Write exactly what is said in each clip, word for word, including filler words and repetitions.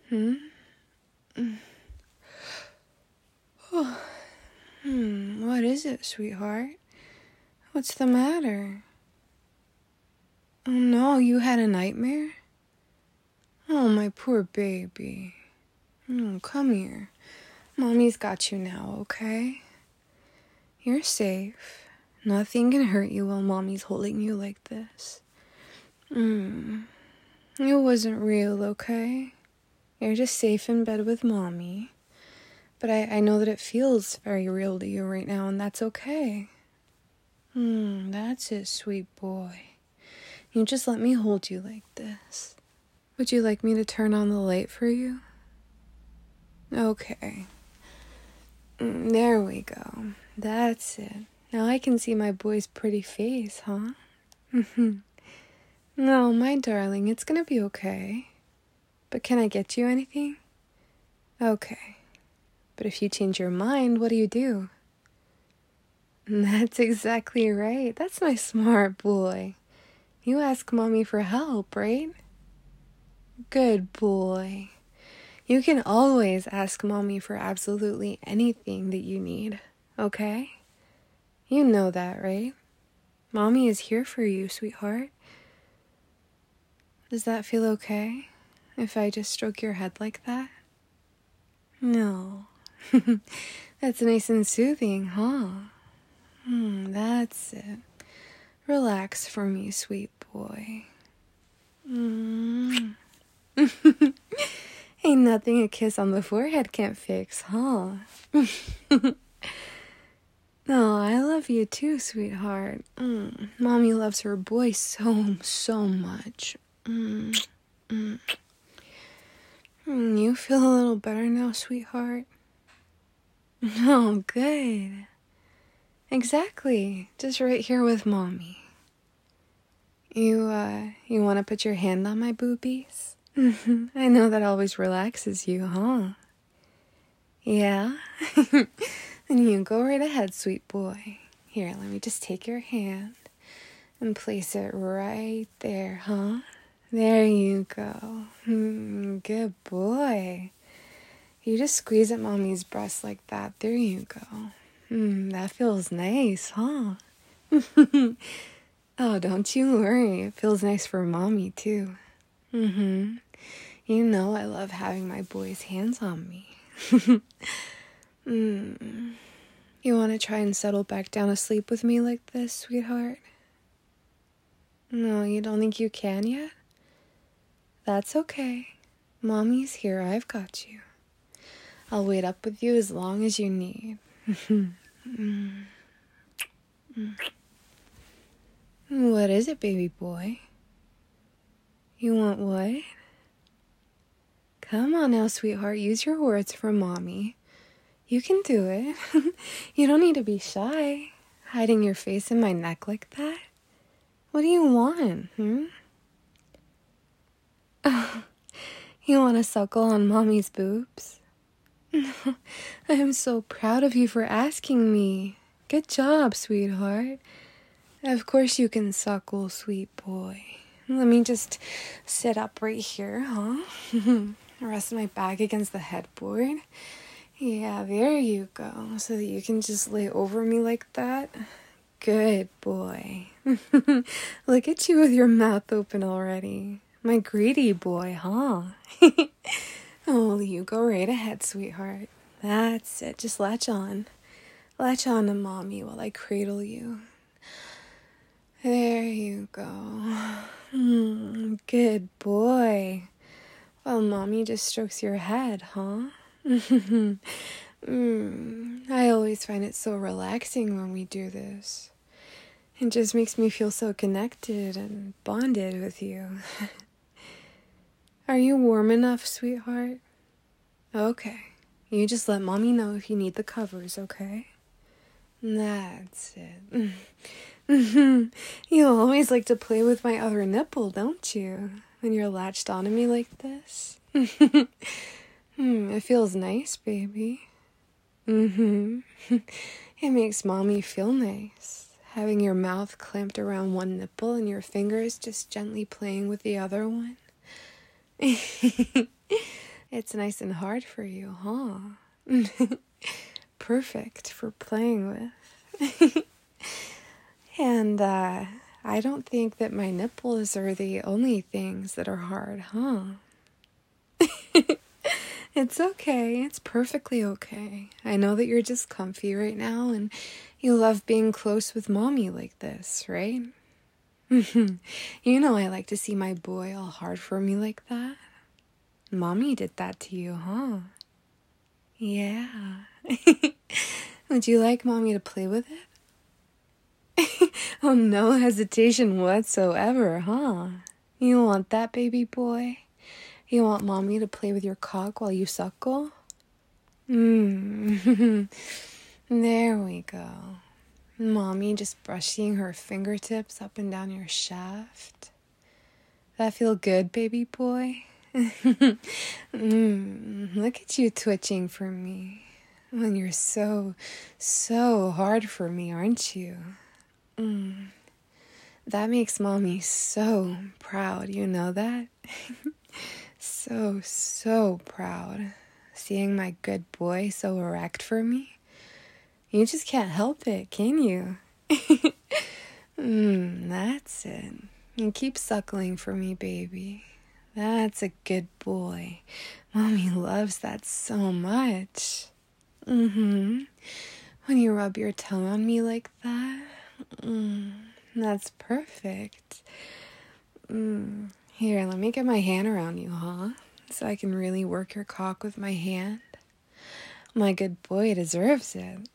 Hmm? Oh. Hmm, what is it, sweetheart? What's the matter? Oh no, you had a nightmare? Oh, my poor baby. Oh, come here. Mommy's got you now, okay? You're safe. Nothing can hurt you while Mommy's holding you like this. Hmm. It wasn't real, okay? You're just safe in bed with Mommy. But I, I know that it feels very real to you right now, and that's okay. Hmm, that's it, sweet boy. You just let me hold you like this. Would you like me to turn on the light for you? Okay. Mm, there we go. That's it. Now I can see my boy's pretty face, huh? No, my darling, it's gonna be okay. But can I get you anything? Okay. But if you change your mind, what do you do? That's exactly right. That's my smart boy. You ask Mommy for help, right? Good boy. You can always ask Mommy for absolutely anything that you need, okay? You know that, right? Mommy is here for you, sweetheart. Does that feel okay? If I just stroke your head like that? No. That's nice and soothing, huh? Hmm, that's it. Relax for me, sweet boy. Mm. Ain't nothing a kiss on the forehead can't fix, huh? No, I love you too, sweetheart. Mm. Mommy loves her boy so, so much. Mm. Mm. Mm. You feel a little better now, sweetheart? Oh, good. Exactly. Just right here with Mommy. You, uh, you want to put your hand on my boobies? I know that always relaxes you, huh? Yeah? Then you go right ahead, sweet boy. Here, let me just take your hand and place it right there, huh? There you go. Mm, good boy. You just squeeze at Mommy's breast like that. There you go. Mm, that feels nice, huh? Oh, don't you worry. It feels nice for Mommy, too. Mm-hmm. You know I love having my boy's hands on me. mm. You want to try and settle back down asleep with me like this, sweetheart? No, you don't think you can yet? That's okay. Mommy's here. I've got you. I'll wait up with you as long as you need. mm. Mm. What is it, baby boy? You want what? Come on now, sweetheart. Use your words for Mommy. You can do it. You don't need to be shy. Hiding your face in my neck like that? What do you want, hmm? You want to suckle on Mommy's boobs? I am so proud of you for asking me. Good job, sweetheart. Of course you can suckle, sweet boy. Let me just sit up right here, huh? Rest my back against the headboard. Yeah, there you go. So that you can just lay over me like that. Good boy. Look at you with your mouth open already. My greedy boy, huh? Oh, you go right ahead, sweetheart. That's it. Just latch on. Latch on to Mommy while I cradle you. There you go. Mm, good boy. Well, Mommy just strokes your head, huh? mm, I always find it so relaxing when we do this. It just makes me feel so connected and bonded with you. Are you warm enough, sweetheart? Okay. You just let Mommy know if you need the covers, okay? That's it. You always like to play with my other nipple, don't you? When you're latched onto me like this. Hmm, it feels nice, baby. Mm-hmm. It makes Mommy feel nice. Having your mouth clamped around one nipple and your fingers just gently playing with the other one. It's nice and hard for you, huh? Perfect for playing with. And uh, I don't think that my nipples are the only things that are hard, huh? It's okay. It's perfectly okay. I know that you're just comfy right now and you love being close with mommy like this, right? You know I like to see my boy all hard for me like that. Mommy did that to you, huh? Yeah. Would you like mommy to play with it? Oh, no hesitation whatsoever, huh? You want that, baby boy? You want mommy to play with your cock while you suckle? Mmm. There we go. Mommy just brushing her fingertips up and down your shaft. That feel good, baby boy? mm, look at you twitching for me. When you're so, so hard for me, aren't you? Mm. That makes mommy so proud, you know that? So, so proud. Seeing my good boy so erect for me. You just can't help it, can you? mm, that's it. And keep suckling for me, baby. That's a good boy. Mommy loves that so much. Mm-hmm. When you rub your tongue on me like that, mm, that's perfect. Mm. Here, let me get my hand around you, huh? So I can really work your cock with my hand. My good boy deserves it.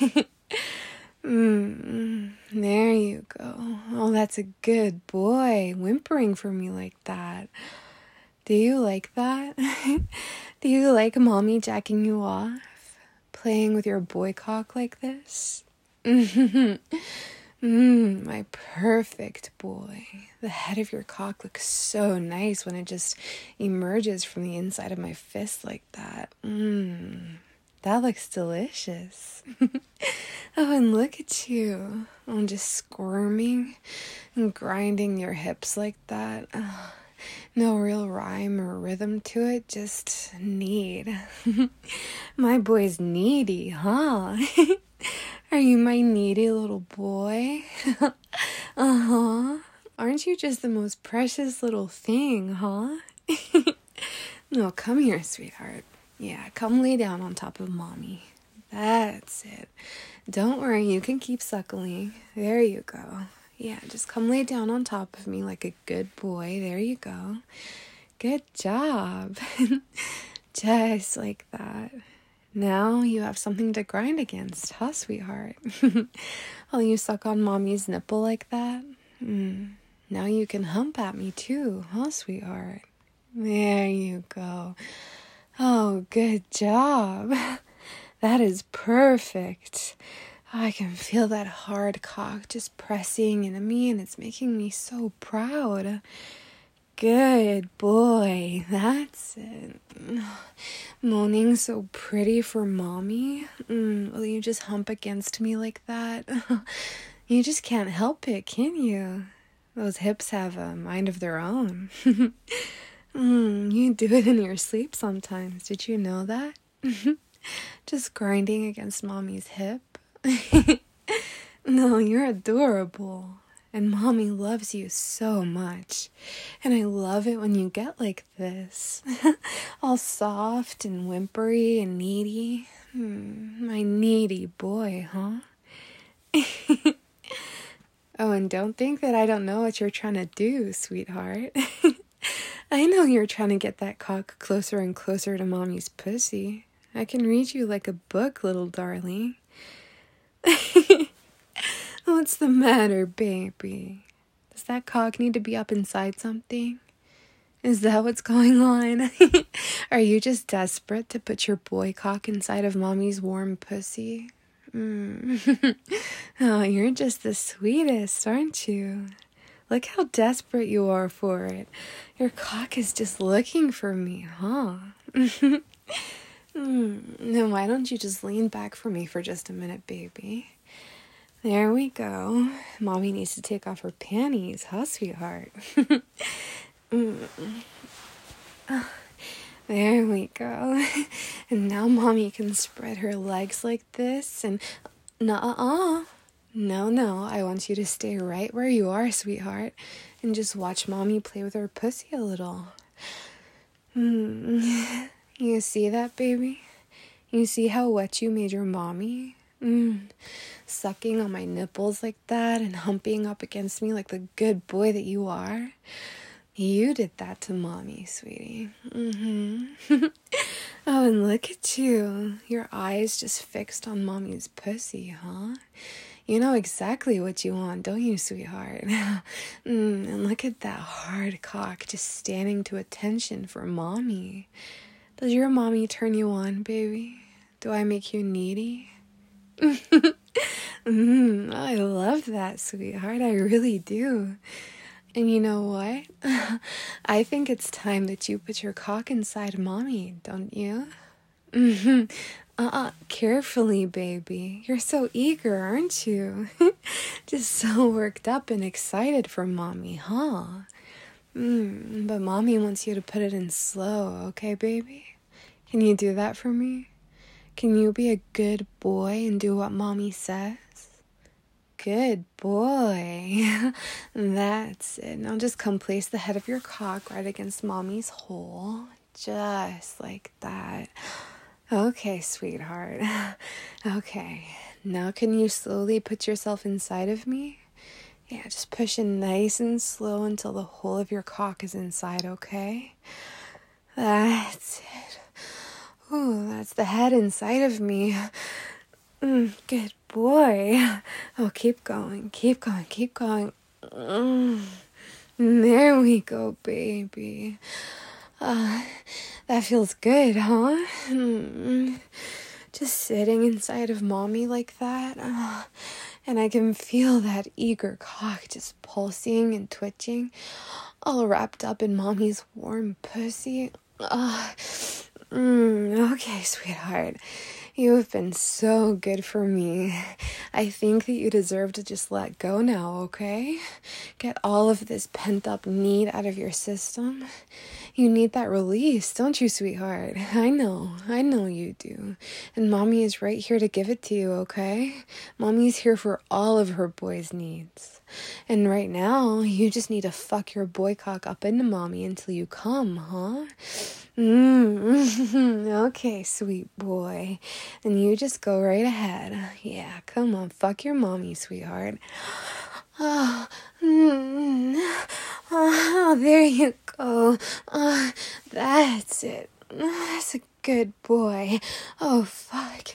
mm, there you go. Oh, that's a good boy, whimpering for me like that. Do you like that? Do you like mommy jacking you off? Playing with your boy cock like this? Mmm, my perfect boy. The head of your cock looks so nice when it just emerges from the inside of my fist like that. Mmm, that looks delicious. Oh, and look at you. I'm just squirming and grinding your hips like that. Oh, no real rhyme or rhythm to it, just need. My boy's needy, huh? Are you my needy little boy? Uh-huh. Aren't you just the most precious little thing, huh? No, come here, sweetheart. Yeah, come lay down on top of mommy. That's it. Don't worry, you can keep suckling. There you go. Yeah, just come lay down on top of me like a good boy. There you go. Good job. Just like that. Now you have something to grind against, huh, sweetheart? While you suck on mommy's nipple like that. Mm. Now you can hump at me too, huh, sweetheart? There you go. Oh, good job. That is perfect. I can feel that hard cock just pressing into me, and it's making me so proud. Good boy, that's it. Moaning so pretty for mommy. Mm, will you just hump against me like that? You just can't help it, can you? Those hips have a mind of their own. mm, you do it in your sleep sometimes. Did you know that? Just grinding against mommy's hip. No, you're adorable. And mommy loves you so much. And I love it when you get like this. All soft and whimpery and needy. Hmm, my needy boy, huh? Oh, and don't think that I don't know what you're trying to do, sweetheart. I know you're trying to get that cock closer and closer to mommy's pussy. I can read you like a book, little darling. What's the matter, baby? Does that cock need to be up inside something? Is that what's going on? Are you just desperate to put your boy cock inside of mommy's warm pussy? Mm. Oh, you're just the sweetest, aren't you? Look how desperate you are for it. Your cock is just looking for me, huh? mm. Then why don't you just lean back for me for just a minute, baby? There we go. Mommy needs to take off her panties, huh, sweetheart? mm. There we go. And now mommy can spread her legs like this and nuh-uh. No, no, I want you to stay right where you are, sweetheart, and just watch mommy play with her pussy a little. Hmm. You see that, baby? You see how wet you made your mommy? Mm. Sucking on my nipples like that and humping up against me like the good boy that you are. You did that to mommy, sweetie. Mm-hmm. Oh, and look at you. Your eyes just fixed on mommy's pussy, huh? You know exactly what you want, don't you, sweetheart? mm, and look at that hard cock just standing to attention for mommy. Does your mommy turn you on, baby? Do I make you needy? mm, I love that, sweetheart. I really do. And you know what? I think it's time that you put your cock inside mommy, don't you? Mm-hmm. Uh-uh, carefully, baby. You're so eager, aren't you? Just so worked up and excited for mommy, huh? Mm, but mommy wants you to put it in slow, okay, baby? Can you do that for me? Can you be a good boy and do what mommy says? Good boy. That's it. Now just come place the head of your cock right against mommy's hole. Just like that. Okay, sweetheart. Okay. Now can you slowly put yourself inside of me? Yeah, just push in nice and slow until the whole of your cock is inside, okay? That's it. Ooh, that's the head inside of me. Mm, good boy. Oh, keep going, keep going, keep going. Mm, there we go, baby. Uh, that feels good, huh? Mm, just sitting inside of mommy like that. Uh, and I can feel that eager cock just pulsing and twitching, all wrapped up in mommy's warm pussy. Uh, mm, okay, sweetheart. You have been so good for me. I think that you deserve to just let go now, okay? Get all of this pent-up need out of your system. You need that release, don't you, sweetheart? I know. I know you do. And mommy is right here to give it to you, okay? Mommy's here for all of her boys' needs. And right now, you just need to fuck your boy cock up into mommy until you come, huh? Mm-hmm. Okay, sweet boy. And you just go right ahead. Yeah, come on, fuck your mommy, sweetheart. Oh, mm, oh there you go. Oh, that's it. That's a good boy. Oh, fuck.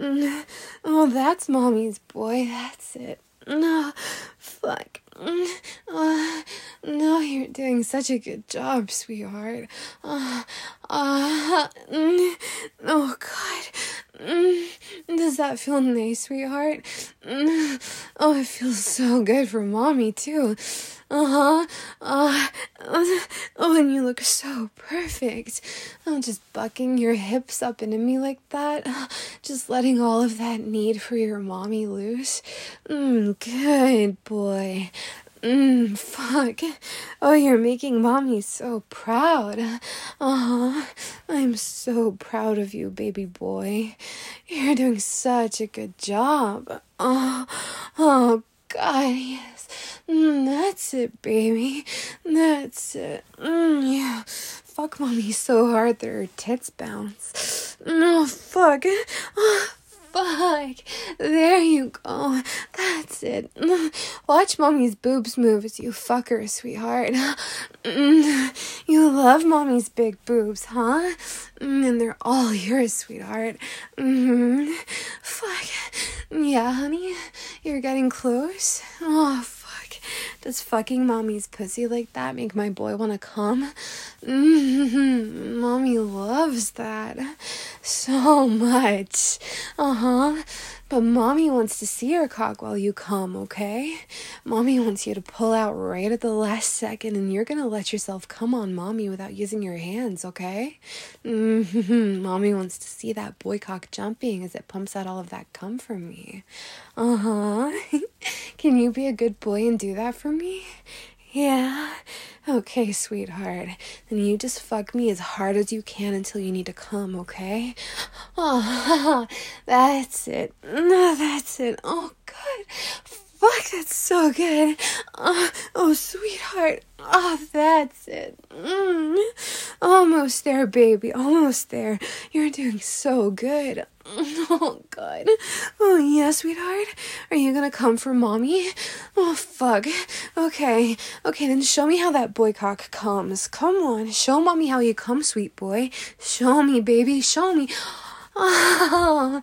Oh, that's mommy's boy. That's it. No, fuck. Uh, no, you're doing such a good job, sweetheart. Uh, uh, mm, oh, God. Mm, does that feel nice, sweetheart? Mm, oh, it feels so good for mommy, too. Uh-huh. Uh, uh, oh, and you look so perfect. I'm just bucking your hips up into me like that. Just letting all of that need for your mommy loose. Mm, good boy. Mmm, fuck. Oh, you're making mommy so proud. Uh-huh. I'm so proud of you, baby boy. You're doing such a good job. Oh, oh God, yes. Mm, that's it, baby. That's it. Mm, yeah. Fuck mommy so hard that her tits bounce. Oh, fuck. Oh, fuck. There you go. That's it. Watch mommy's boobs move as you fuck her, sweetheart. You love mommy's big boobs, huh? And they're all yours, sweetheart. Mm-hmm. Fuck. Yeah, honey? You're getting close? Oh, fuck. Does fucking mommy's pussy like that make my boy want to come? Mm-hmm. Mommy loves that so much. Uh-huh. But mommy wants to see your cock while you come, okay? Mommy wants you to pull out right at the last second, and you're gonna let yourself come on mommy without using your hands, okay? Mm-hmm. Mommy wants to see that boy cock jumping as it pumps out all of that cum from me. Uh-huh. Can you be a good boy and do that for me? Yeah? Okay, sweetheart. Then you just fuck me as hard as you can until you need to come, okay? Oh, that's it. No, that's it. Oh, good. Fuck, that's so good. Oh, oh sweetheart. Oh, that's it. Mm. Almost there, baby. Almost there. You're doing so good. Oh, God. Oh, yeah, sweetheart. Are you gonna come for mommy? Oh, fuck. Okay. Okay, then show me how that boy cock comes. Come on. Show mommy how you come, sweet boy. Show me, baby. Show me. Oh,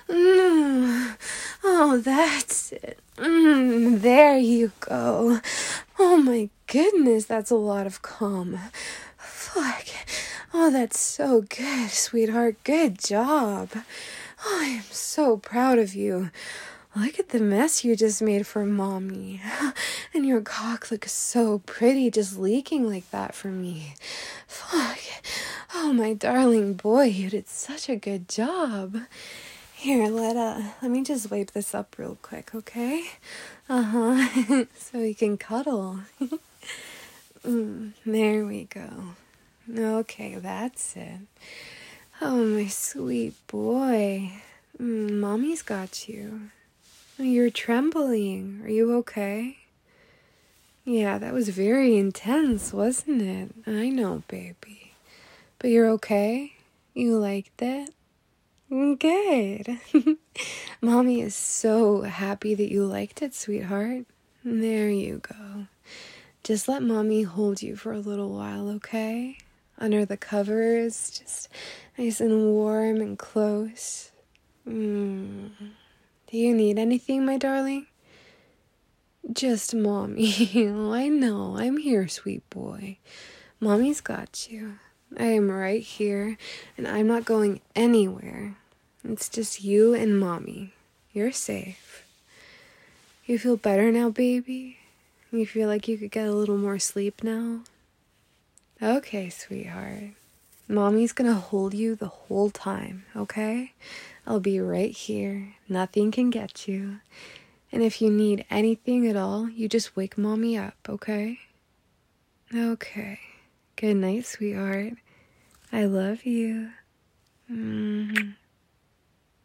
mm. Oh, that's it. Mm, there you go. Oh my goodness, that's a lot of cum. Fuck. Oh, that's so good, sweetheart. Good job. Oh, I am so proud of you. Look at the mess you just made for mommy. And your cock looks so pretty just leaking like that for me. Fuck. Oh, my darling boy, you did such a good job. Here, let uh, let me just wipe this up real quick, okay? Uh-huh. So we can cuddle. mm, there we go. Okay, that's it. Oh, my sweet boy. Mm, mommy's got you. You're trembling. Are you okay? Yeah, that was very intense, wasn't it? I know, baby. But you're okay? You liked it? Good. Mommy is so happy that you liked it, sweetheart. There you go. Just let mommy hold you for a little while, okay? Under the covers, just nice and warm and close. Mm. Do you need anything, my darling? Just mommy. I know. I'm here, sweet boy. Mommy's got you. I am right here, and I'm not going anywhere. It's just you and mommy. You're safe. You feel better now, baby? You feel like you could get a little more sleep now? Okay, sweetheart. Mommy's gonna hold you the whole time, okay? I'll be right here. Nothing can get you. And if you need anything at all, you just wake mommy up, okay? Okay. Good night, sweetheart. I love you. Mm-hmm.